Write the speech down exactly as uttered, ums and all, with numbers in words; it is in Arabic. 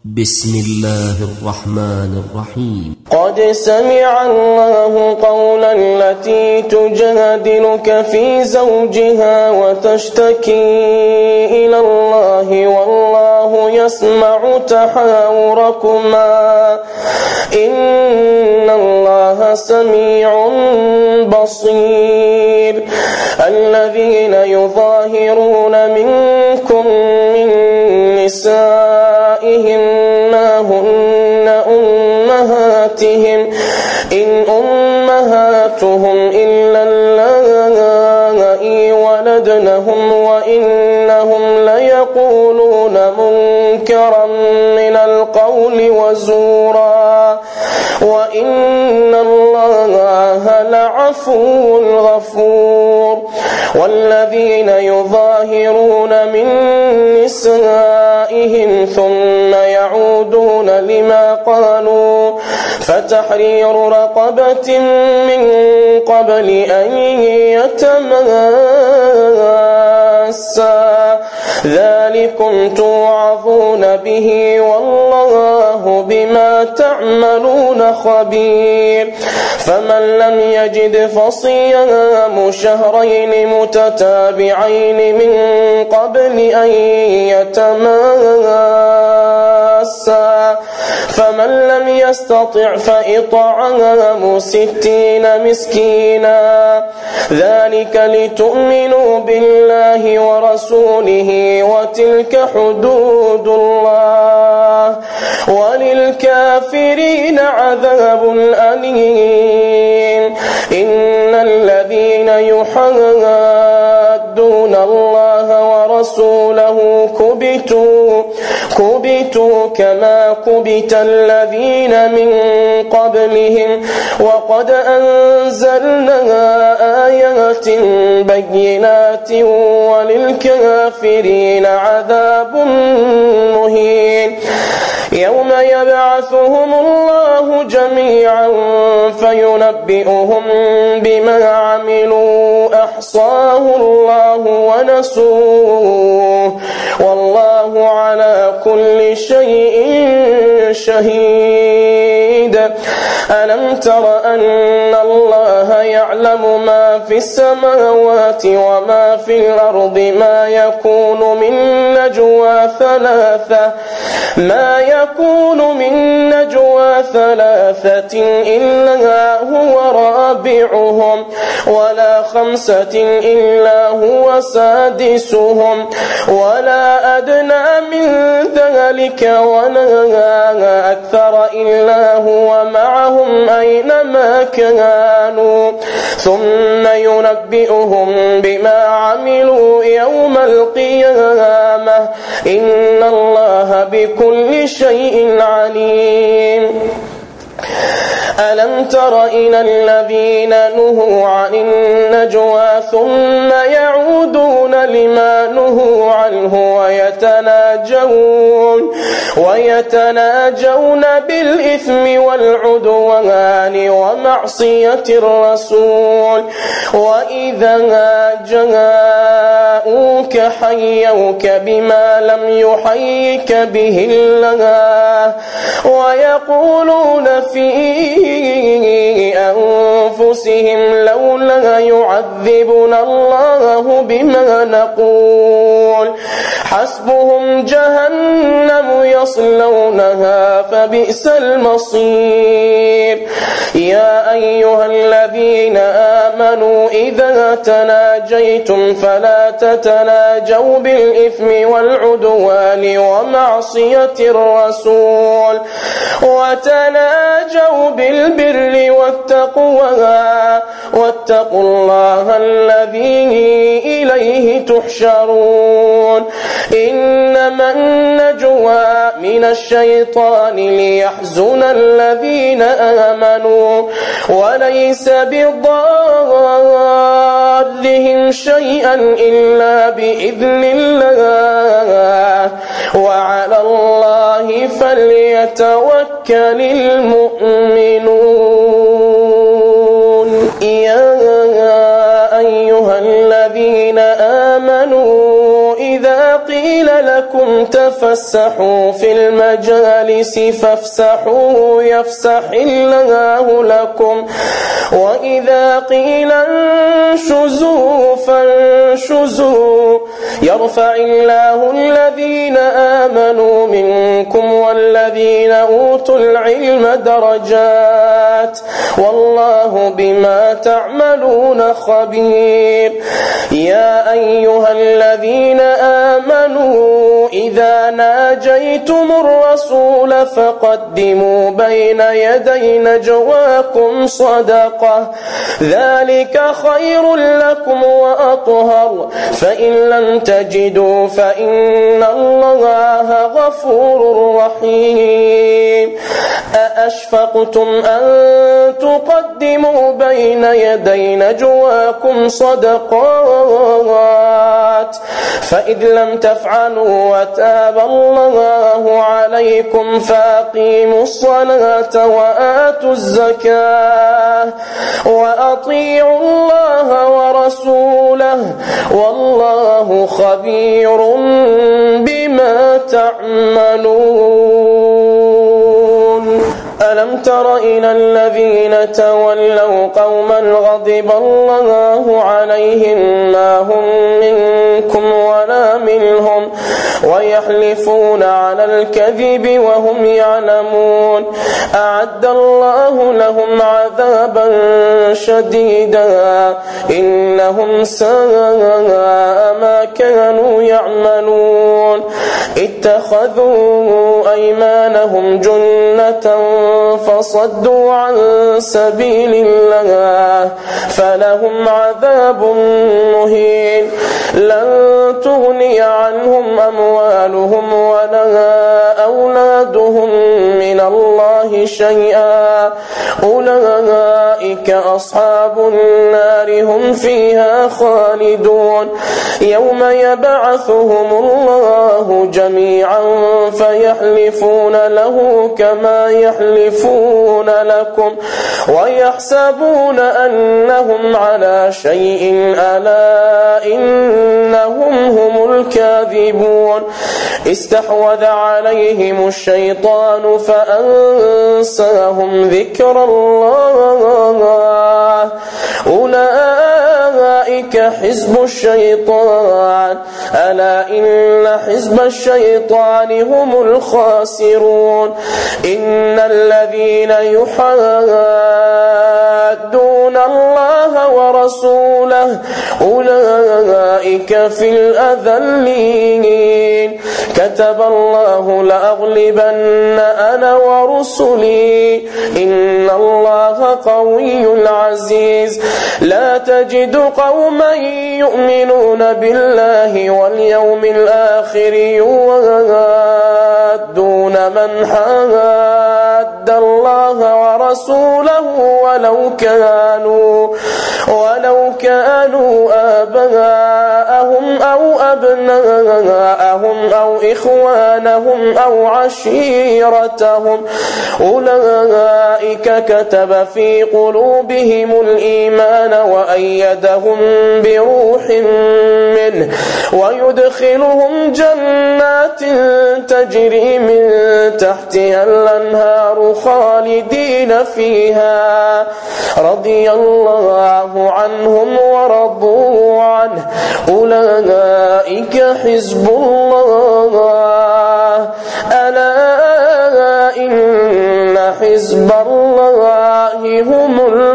بسم الله الرحمن الرحيم. قد سمع الله قول التي تجادلك في زوجها وتشتكي إلى الله والله يسمع تحاوركما إن الله سميع بصير. الذين يظاهرون منكم من نسائهم ما هن أمهاتهم إن أمهاتهم إلا اللائي ولدنهم وإنهم ليقولون منكرا من القول وزورا وإن الله لعفو غفور. والذين يظاهرون من نسائهم ثم يعودون لما قالوا فتحرير رقبة من قبل أن يتماسا ذلكم توعظون به والله بما تعملون خبير. فمن لم يجد فصيام شهرين متتابعين من قبل أن يتماسا فمن لم يستطع فإطعام ستين مسكينا ذلك لتؤمنوا بالله ورسوله وتلك حدود الله وللكافرين عذاب أليم. إن الذين يحادون الله ورسوله كبتوا كبتوا كما كبت الذين من قبلهم وقد أنزلنا آيات بينات وللكافرين عذاب مهين. يوم يبعثهم الله جميعا فينبئهم بما عملوا أحصاه الله ونسوه والله على كل شيء شهيد. ألم تر أن الله يعلم ما في السماوات وما في الأرض ما يكون من نجوى ثلاثة ما يكون من نجوى ثلاثة إلا هو رابعهم ولا خمسة إلا هو سادسهم ولا أدنى من ذلك ولا أكثر إلا هو معهم أينما كانوا ثم ينبئهم بما عملوا يوم القيامة إن الله بكل شيء عليم. ألم تر إلى الذين نهوا عن النجوى ثم يعودون لما نهوا عنه ويتناجون ويتناجون بالإثم والعدوان ومعصية الرسول وإذا جاءوك حيوك بما لم يحيك به الله ويقولون في أنفسهم لولا يعذبنا الله بما نقول حسبهم جهنم يصلونها فبئس المصير. يا أيها الذين آمنوا إذا تناجيتم فلا تتناجوا بالإثم والعدوان ومعصية الرسول وتناجوا بالبر والتقوى واتقوا الله الذي إليه تحشرون. إنما النجوى من الشيطان ليحزن الذين آمنوا وليس بضارهم شيئا إلا بإذن الله وعلى الله فليتوكل المؤمنون. يا أيها الذين آمنوا إذا قيل لكم تفسحوا في المجالس فافسحوا يفسح الله لكم وإذا قيل انشزوا فانشزوا يرفع الله الذين آمنوا منكم والذين أوتوا العلم درجات والله بما تعملون خبير. يا أيها الذين آمنوا إذا ناجيتم الرسول فقدموا بين يدي نجواكم صدقة ذلك خير لكم وأطهر فإن لم تجدوا فإن الله غفور رحيم. أأشفقتم أن تقدموا بين يدي نجواكم صدقات فإذ لم تفعلوا وتاب الله عليكم فأقيموا الصلاة وآتوا الزكاة وأطيعوا الله ورسوله والله خبير بما تعملون. ألم تر إلى الذين تولوا قوما غضب الله عليهم ما هم منكم ولا منهم ويحلفون على الكذب وهم يعلمون أعد الله لهم عذابا شديدا إنهم ساء ما كانوا يعملون. اتخذوا أيمانهم جنة فصدوا عن سبيل الله فلهم عذاب مهين. لن تغني عنهم أموالهم ولا أولادهم من الله شيئا أولئك أصحاب النار هم فيها خالدون. يوم يبعثهم الله جميعا فيحلفون له كما يحلفون لكم ويحسبون أنهم على شيء ألا إنهم هم الكاذبون. استحوذ عليهم الشيطان فأنساهم ذكر الله أولئك حزب الشيطان ألا إن حزب الشيطان هم الخاسرون. إن الذين يحادون الله ورسوله أولئك في الأذلين. كتب الله لأغلبن أنا ورسلي إن الله قوي عزيز. لا تجد قوما يؤمنون بالله واليوم الآخر يوادون من حاد الله ورسوله ولو كانوا ولو كانوا آباءهم أو أبناءهم أو إخوانهم أو عشيرتهم أولئك كتب في قلوبهم الإيمان وأيدهم بروح منه ويدخلهم جنات تجري من تحتها الأنهار خالدين فيها رضي الله عنهم ورضوا عنه أولئك حزب الله ألا إن حزب الله هم